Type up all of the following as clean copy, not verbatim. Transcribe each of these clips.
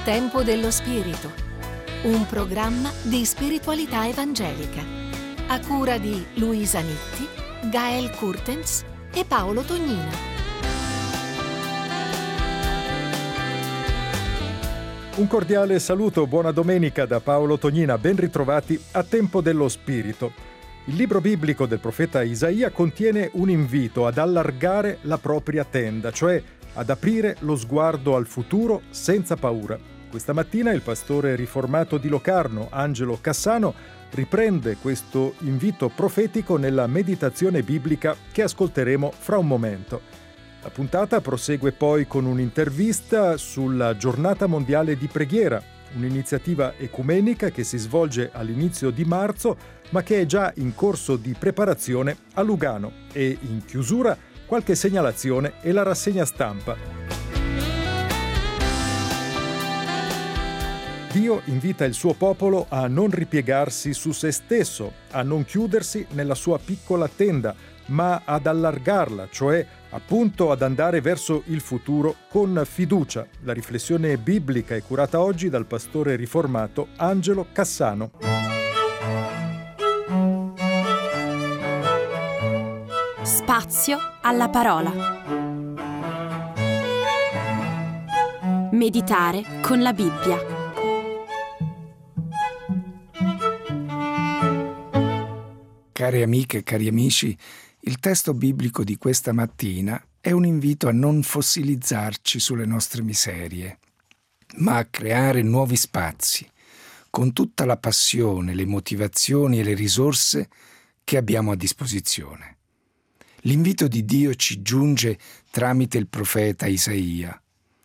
Tempo dello Spirito, un programma di spiritualità evangelica, a cura di Luisa Nitti, Gael Kurtens e Paolo Tognina. Un cordiale saluto, buona domenica da Paolo Tognina, ben ritrovati a Tempo dello Spirito. Il libro biblico del profeta Isaia contiene un invito ad allargare la propria tenda, cioè ad aprire lo sguardo al futuro senza paura. Questa mattina il pastore riformato di Locarno, Angelo Cassano, riprende questo invito profetico nella meditazione biblica che ascolteremo fra un momento. La puntata prosegue poi con un'intervista sulla Giornata Mondiale di Preghiera, un'iniziativa ecumenica che si svolge all'inizio di marzo, ma che è già in corso di preparazione a Lugano. E in chiusura qualche segnalazione e la rassegna stampa. Dio invita il suo popolo a non ripiegarsi su se stesso, a non chiudersi nella sua piccola tenda, ma ad allargarla, cioè appunto ad andare verso il futuro con fiducia. La riflessione biblica è curata oggi dal pastore riformato Angelo Cassano. Spazio alla parola. Meditare con la Bibbia. Care amiche e cari amici, il testo biblico di questa mattina è un invito a non fossilizzarci sulle nostre miserie, ma a creare nuovi spazi, con tutta la passione, le motivazioni e le risorse che abbiamo a disposizione. L'invito di Dio ci giunge tramite il profeta Isaia.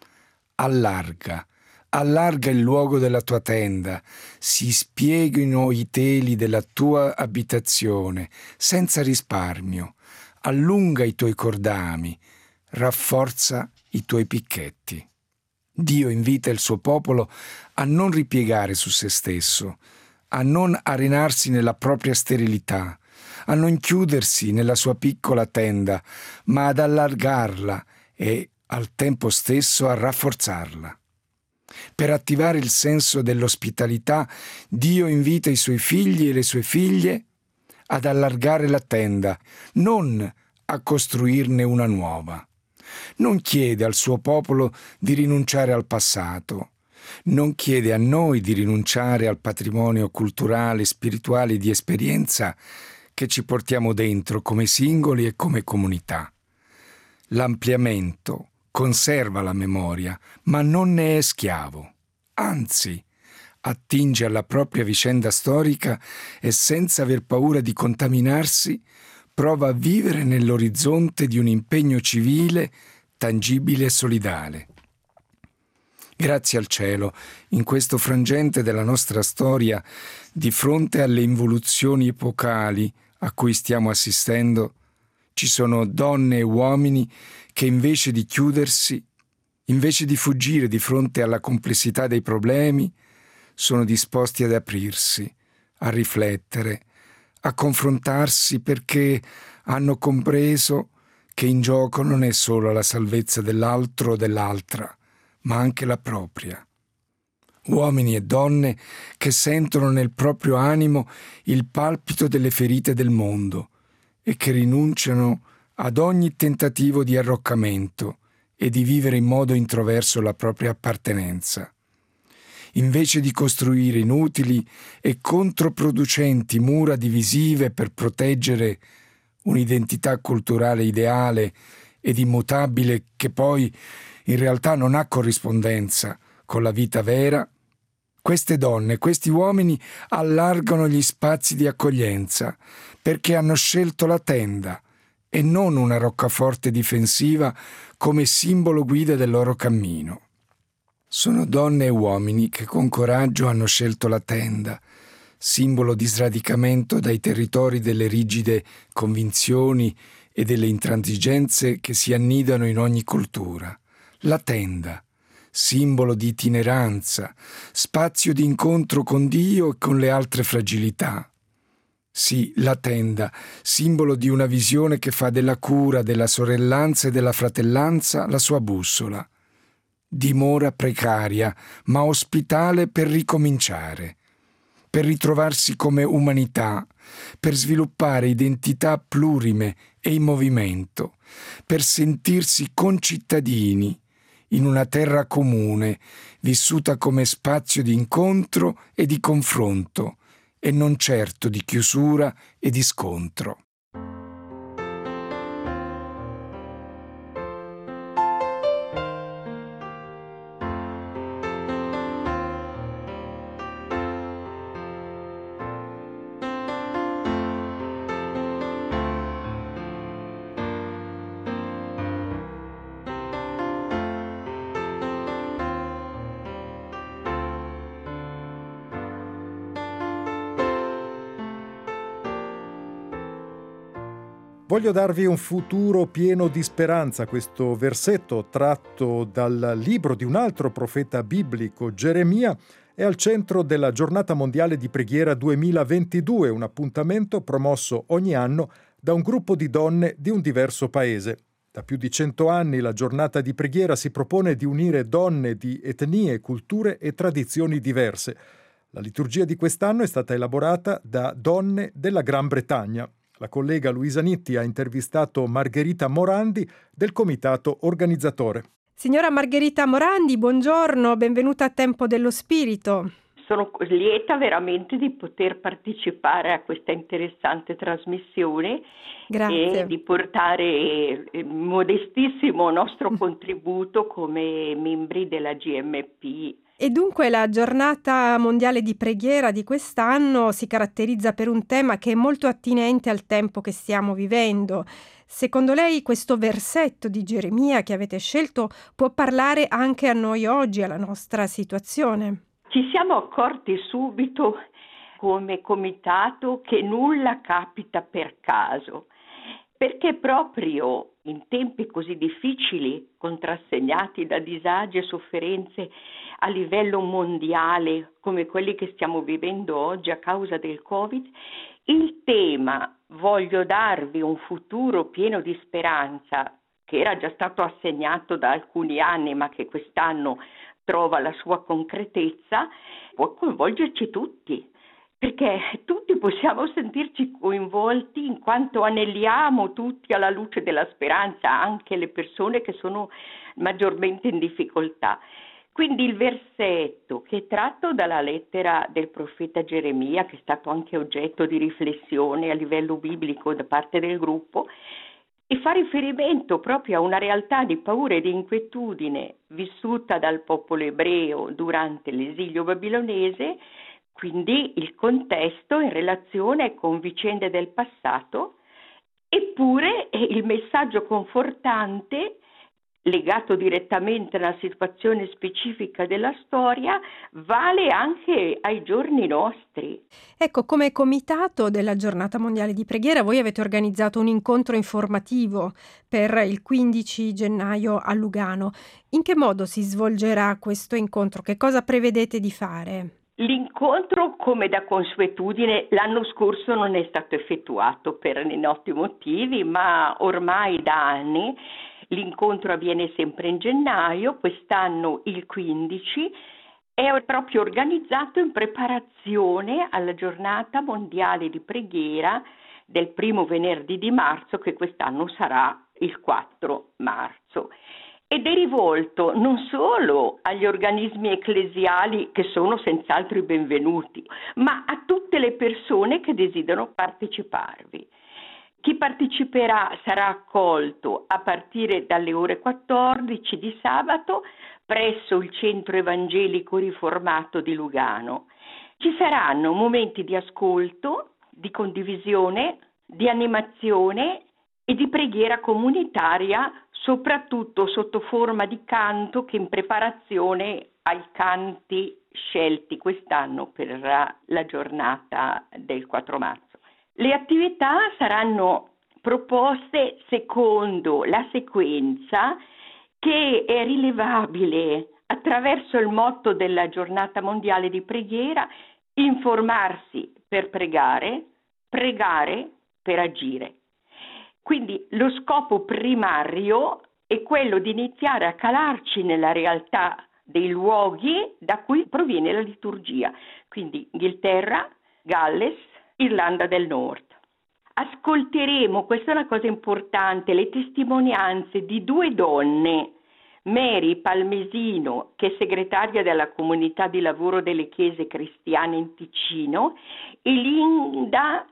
Allarga il luogo della tua tenda, si spieghino i teli della tua abitazione, senza risparmio, allunga i tuoi cordami, rafforza i tuoi picchetti. Dio invita il suo popolo a non ripiegare su se stesso, a non arenarsi nella propria sterilità, a non chiudersi nella sua piccola tenda, ma ad allargarla e al tempo stesso a rafforzarla. Per attivare il senso dell'ospitalità, Dio invita i suoi figli e le sue figlie ad allargare la tenda, non a costruirne una nuova. Non chiede al suo popolo di rinunciare al passato, non chiede a noi di rinunciare al patrimonio culturale, spirituale e di esperienza che ci portiamo dentro come singoli e come comunità. L'ampliamento conserva la memoria, ma non ne è schiavo. Anzi, attinge alla propria vicenda storica e senza aver paura di contaminarsi, prova a vivere nell'orizzonte di un impegno civile, tangibile e solidale. Grazie al cielo, in questo frangente della nostra storia, di fronte alle involuzioni epocali a cui stiamo assistendo, ci sono donne e uomini che invece di chiudersi, invece di fuggire di fronte alla complessità dei problemi, sono disposti ad aprirsi, a riflettere, a confrontarsi perché hanno compreso che in gioco non è solo la salvezza dell'altro o dell'altra, ma anche la propria. Uomini e donne che sentono nel proprio animo il palpito delle ferite del mondo e che rinunciano ad ogni tentativo di arroccamento e di vivere in modo introverso la propria appartenenza. Invece di costruire inutili e controproducenti mura divisive per proteggere un'identità culturale ideale ed immutabile che poi in realtà non ha corrispondenza con la vita vera, queste donne, questi uomini allargano gli spazi di accoglienza perché hanno scelto la tenda e non una roccaforte difensiva come simbolo guida del loro cammino. Sono donne e uomini che con coraggio hanno scelto la tenda, simbolo di sradicamento dai territori delle rigide convinzioni e delle intransigenze che si annidano in ogni cultura. La tenda, simbolo di itineranza, spazio di incontro con Dio e con le altre fragilità. Sì, la tenda, simbolo di una visione che fa della cura, della sorellanza e della fratellanza la sua bussola. dimora precaria, ma ospitale per ricominciare, per ritrovarsi come umanità, per sviluppare identità plurime e in movimento, per sentirsi concittadini in una terra comune, vissuta come spazio di incontro e di confronto, e non certo di chiusura e di scontro. Voglio darvi un futuro pieno di speranza. Questo versetto, tratto dal libro di un altro profeta biblico, Geremia, è al centro della Giornata Mondiale di Preghiera 2022, un appuntamento promosso ogni anno da un gruppo di donne di un diverso paese. Da più di 100 anni la Giornata di Preghiera si propone di unire donne di etnie, culture e tradizioni diverse. La liturgia di quest'anno è stata elaborata da donne della Gran Bretagna. La collega Luisa Nitti ha intervistato Margherita Morandi del comitato organizzatore. Signora Margherita Morandi, buongiorno, benvenuta a Tempo dello Spirito. Sono lieta veramente di poter partecipare a questa interessante trasmissione. Grazie. E di portare il modestissimo nostro contributo come membri della GMP. E dunque la Giornata Mondiale di Preghiera di quest'anno si caratterizza per un tema che è molto attinente al tempo che stiamo vivendo. Secondo lei questo versetto di Geremia che avete scelto può parlare anche a noi oggi, alla nostra situazione? Ci siamo accorti subito come comitato che nulla capita per caso, perché proprio in tempi così difficili, contrassegnati da disagi e sofferenze a livello mondiale come quelli che stiamo vivendo oggi a causa del Covid, il tema "voglio darvi un futuro pieno di speranza", che era già stato assegnato da alcuni anni ma che quest'anno trova la sua concretezza, può coinvolgerci tutti, perché tutti possiamo sentirci coinvolti in quanto aneliamo tutti alla luce della speranza, anche le persone che sono maggiormente in difficoltà. Quindi il versetto, che è tratto dalla lettera del profeta Geremia, che è stato anche oggetto di riflessione a livello biblico da parte del gruppo, e fa riferimento proprio a una realtà di paura e di inquietudine vissuta dal popolo ebreo durante l'esilio babilonese, quindi il contesto in relazione con vicende del passato, eppure il messaggio confortante legato direttamente alla situazione specifica della storia, vale anche ai giorni nostri. Ecco, come comitato della Giornata Mondiale di Preghiera voi avete organizzato un incontro informativo per il 15 gennaio a Lugano. In che modo si svolgerà questo incontro? Che cosa prevedete di fare? L'incontro, come da consuetudine, l'anno scorso non è stato effettuato per noti motivi, ma ormai da anni l'incontro avviene sempre in gennaio, quest'anno il 15, è proprio organizzato in preparazione alla Giornata Mondiale di Preghiera del primo venerdì di marzo, che quest'anno sarà il 4 marzo. Ed è rivolto non solo agli organismi ecclesiali, che sono senz'altro i benvenuti, ma a tutte le persone che desiderano parteciparvi. Chi parteciperà sarà accolto a partire dalle ore 14 di sabato presso il Centro Evangelico Riformato di Lugano. Ci saranno momenti di ascolto, di condivisione, di animazione e di preghiera comunitaria, soprattutto sotto forma di canto, che in preparazione ai canti scelti quest'anno per la giornata del 4 marzo. Le attività saranno proposte secondo la sequenza che è rilevabile attraverso il motto della Giornata Mondiale di Preghiera: informarsi per pregare, pregare per agire. Quindi lo scopo primario è quello di iniziare a calarci nella realtà dei luoghi da cui proviene la liturgia, quindi Inghilterra, Galles, Irlanda del Nord. Ascolteremo, questa è una cosa importante, le testimonianze di 2 donne, Mary Palmesino, che è segretaria della comunità di lavoro delle chiese cristiane in Ticino, e Linda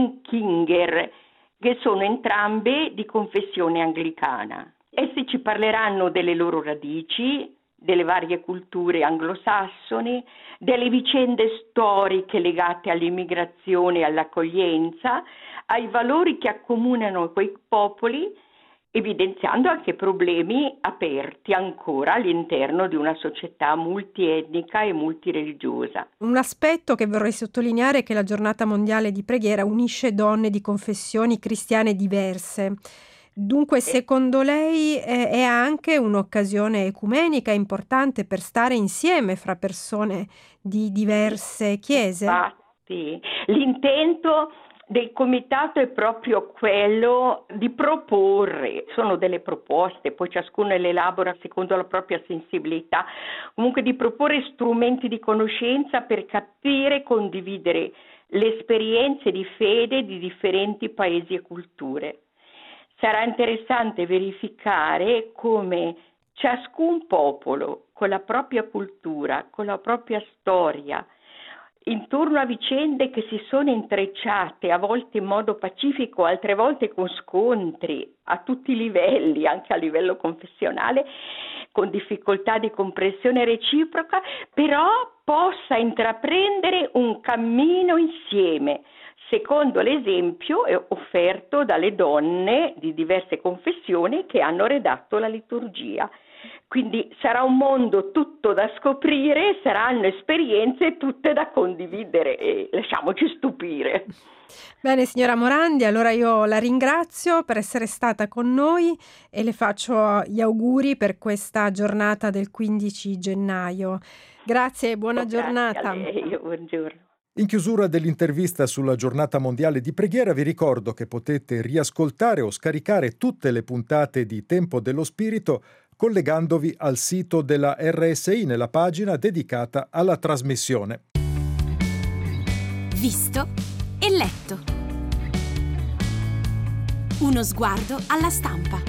Denkinger, che sono entrambe di confessione anglicana. Essi ci parleranno delle loro radici, delle varie culture anglosassoni, delle vicende storiche legate all'immigrazione e all'accoglienza, ai valori che accomunano quei popoli, evidenziando anche problemi aperti ancora all'interno di una società multietnica e multireligiosa. Un aspetto che vorrei sottolineare è che la Giornata Mondiale di Preghiera unisce donne di confessioni cristiane diverse. Dunque, secondo lei è anche un'occasione ecumenica importante per stare insieme fra persone di diverse chiese? Infatti, l'intento del comitato è proprio quello di proporre, sono delle proposte, poi ciascuno le elabora secondo la propria sensibilità, comunque di proporre strumenti di conoscenza per capire e condividere le esperienze di fede di differenti paesi e culture. Sarà interessante verificare come ciascun popolo, con la propria cultura, con la propria storia, intorno a vicende che si sono intrecciate, a volte in modo pacifico, altre volte con scontri a tutti i livelli, anche a livello confessionale, con difficoltà di comprensione reciproca, però possa intraprendere un cammino insieme, secondo l'esempio offerto dalle donne di diverse confessioni che hanno redatto la liturgia. Quindi sarà un mondo tutto da scoprire, saranno esperienze tutte da condividere e lasciamoci stupire. Bene, signora Morandi, allora io la ringrazio per essere stata con noi e le faccio gli auguri per questa giornata del 15 gennaio. Grazie e buona giornata. Grazie a lei, buongiorno. In chiusura dell'intervista sulla Giornata Mondiale di Preghiera vi ricordo che potete riascoltare o scaricare tutte le puntate di Tempo dello Spirito collegandovi al sito della RSI nella pagina dedicata alla trasmissione. Visto e letto. Uno sguardo alla stampa.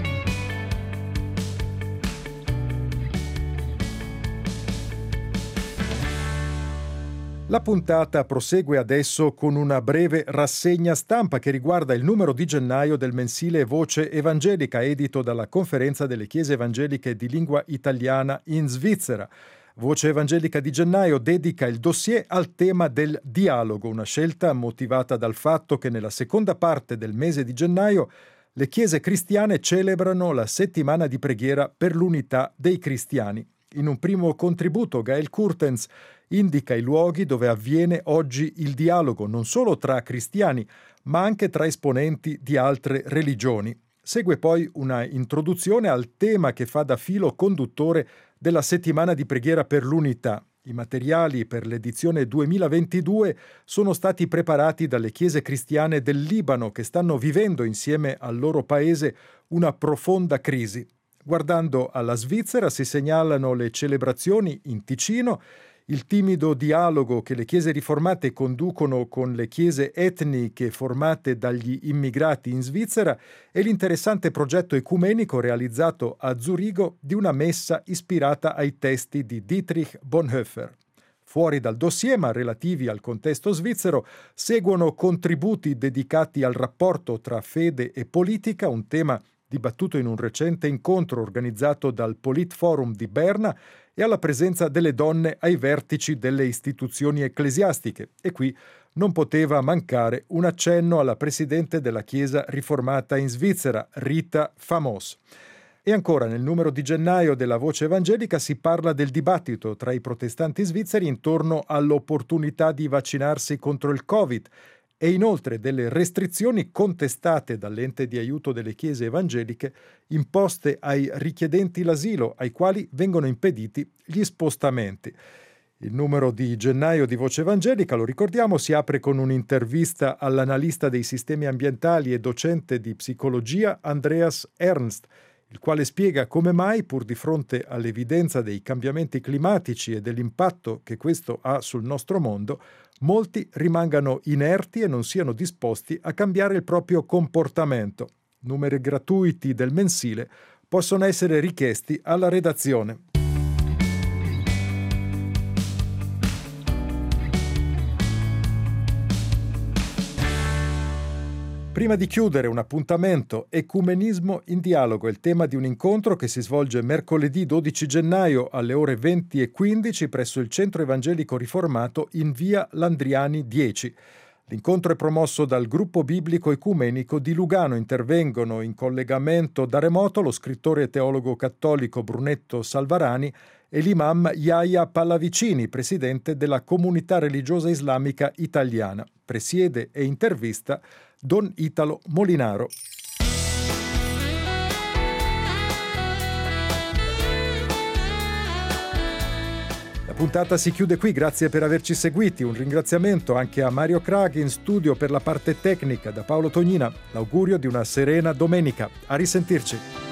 La puntata prosegue adesso con una breve rassegna stampa che riguarda il numero di gennaio del mensile Voce Evangelica, edito dalla Conferenza delle Chiese Evangeliche di Lingua Italiana in Svizzera. Voce Evangelica di gennaio dedica il dossier al tema del dialogo, una scelta motivata dal fatto che nella seconda parte del mese di gennaio le chiese cristiane celebrano la settimana di preghiera per l'unità dei cristiani. In un primo contributo, Gael Kurtens indica i luoghi dove avviene oggi il dialogo, non solo tra cristiani, ma anche tra esponenti di altre religioni. Segue poi una introduzione al tema che fa da filo conduttore della settimana di preghiera per l'unità. I materiali per l'edizione 2022 sono stati preparati dalle chiese cristiane del Libano che stanno vivendo insieme al loro paese una profonda crisi. Guardando alla Svizzera si segnalano le celebrazioni in Ticino, il timido dialogo che le chiese riformate conducono con le chiese etniche formate dagli immigrati in Svizzera e l'interessante progetto ecumenico realizzato a Zurigo di una messa ispirata ai testi di Dietrich Bonhoeffer. Fuori dal dossier, ma relativi al contesto svizzero, seguono contributi dedicati al rapporto tra fede e politica, un tema dibattuto in un recente incontro organizzato dal Politforum di Berna, e alla presenza delle donne ai vertici delle istituzioni ecclesiastiche. E qui non poteva mancare un accenno alla presidente della Chiesa riformata in Svizzera, Rita Famos. E ancora, nel numero di gennaio della Voce Evangelica si parla del dibattito tra i protestanti svizzeri intorno all'opportunità di vaccinarsi contro il Covid e inoltre delle restrizioni contestate dall'ente di aiuto delle chiese evangeliche imposte ai richiedenti l'asilo, ai quali vengono impediti gli spostamenti. Il numero di gennaio di Voce Evangelica, lo ricordiamo, si apre con un'intervista all'analista dei sistemi ambientali e docente di psicologia Andreas Ernst. il quale spiega come mai, pur di fronte all'evidenza dei cambiamenti climatici e dell'impatto che questo ha sul nostro mondo, molti rimangano inerti e non siano disposti a cambiare il proprio comportamento. Numeri gratuiti del mensile possono essere richiesti alla redazione. Prima di chiudere, un appuntamento: Ecumenismo in dialogo, è il tema di un incontro che si svolge mercoledì 12 gennaio alle ore 20:15 presso il Centro Evangelico Riformato in via Landriani 10. L'incontro è promosso dal Gruppo Biblico Ecumenico di Lugano. Intervengono in collegamento da remoto lo scrittore e teologo cattolico Brunetto Salvarani e l'imam Yahya Pallavicini, presidente della Comunità Religiosa Islamica Italiana. Presiede e intervista Don Italo Molinaro. La puntata si chiude qui, grazie per averci seguiti. Un ringraziamento anche a Mario Craghi in studio per la parte tecnica. Da Paolo Tognina, l'augurio di una serena domenica. A risentirci.